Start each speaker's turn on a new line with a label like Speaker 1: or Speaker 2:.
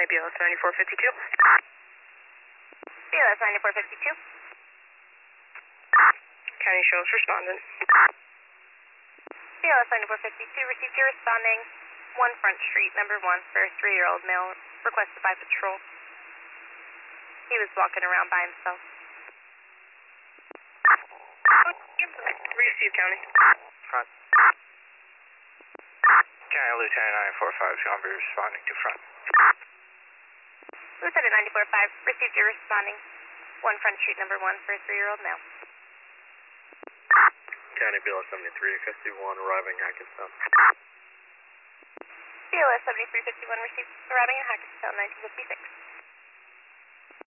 Speaker 1: County BLS 9452.
Speaker 2: BLS 9452.
Speaker 1: County Sheriff's respondent.
Speaker 2: BLS 9452 received your responding 1 Front Street, number 1, for a 3-year-old male requested by patrol. He was walking around by himself.
Speaker 1: Receive County.
Speaker 3: Front. County Lieutenant 945 going to be responding to front.
Speaker 2: Lieutenant 945 received your responding 1 Front Street, number 1, for a 3-year-old male.
Speaker 3: County BLS 7351 arriving Hackettstown.
Speaker 2: BLS 7351 received arriving in Hackettstown 1956.